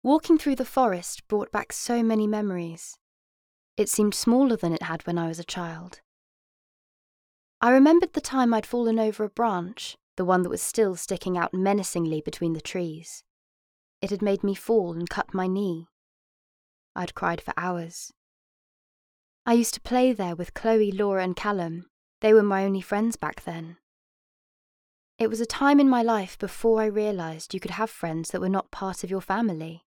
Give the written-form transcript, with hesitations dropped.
Walking through the forest brought back so many memories. It seemed smaller than it had when I was a child. I remembered the time I'd fallen over a branch, the one that was still sticking out menacingly between the trees. It had made me fall and cut my knee. I'd cried for hours. I used to play there with Chloe, Laura and Callum. They were my only friends back then. It was a time in my life before I realised you could have friends that were not part of your family.